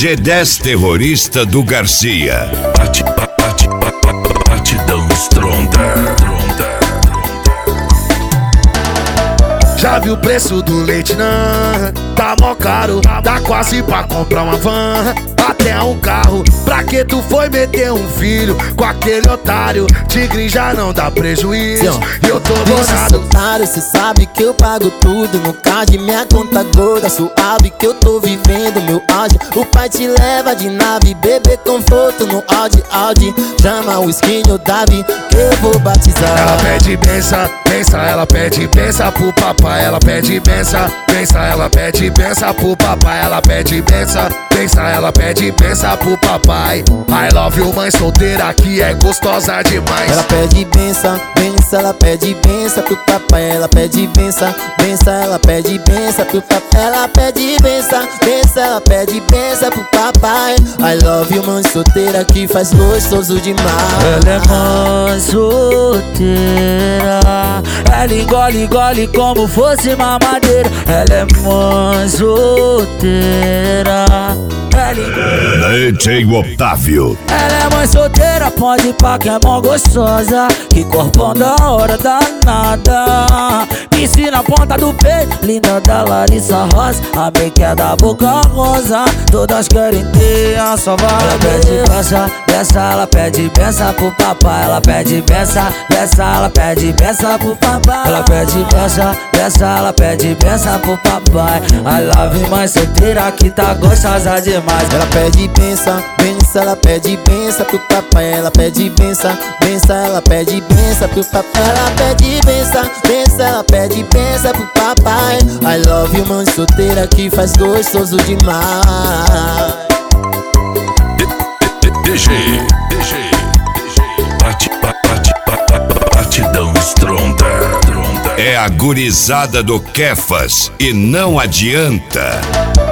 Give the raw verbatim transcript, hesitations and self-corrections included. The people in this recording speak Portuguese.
G dez terrorista do Garcia. Bate, bate, bate, batidão estronda. Já viu o preço do leite, não? Tá mó caro, dá quase pra comprar uma van, até um carro. Pra que tu foi meter um filho com aquele otário? Tigre já não dá prejuízo e eu tô bonado. Otário, cê sabe que eu pago tudo no card, minha conta gorda, suave que eu tô vivendo meu auge. O pai te leva de nave, bebê conforto no Audi, Audi. Chama o skinny, o Davi, que eu vou batizar. Ela pede benção, benção, ela pede benção pro papai. Ela pede benção, benção, ela pede benção pro papai. Ela pede benção, benção, ela pede benção pro papai. I love you, mãe solteira que é gostosa demais. Ela pede benção, benção, ela pede benção pro papai. Ela pede benção, benção, ela pede benção pro papai. Ela pede benção, benção, ela pede benção pro papai. I love you, mãe solteira que faz gostoso demais. Ela é mãe solteira, ela engole, engole como fosse mamadeira. Ela é mãe solteira, ela engole. D J Otávio. Ela é mãe solteira, pode ir pra que é mó gostosa. Que corpão da hora danada. Piscina na ponta do peito, linda da Larissa Rosa. A make é da boca rosa, todas querem ter a sua vaga. Ela pede benção, benção, ela pede benção pro papai. Ela pede benção, benção, ela pede benção pro papai. Ela pede benção, benção, ela pede benção pro papai. I love you, mãe solteira que tá gostosa demais. Ela pede benção, benção, ela pede benção pro papai. Ela pede benção, benção, ela pede benção pro papai. Ela pede benção, benção, ela pede benção pro papai. I love you, mãe solteira que faz gostoso demais. D J, D J, bate, bate, bate, batidão estronda. É a gurizada do Kefas e não adianta.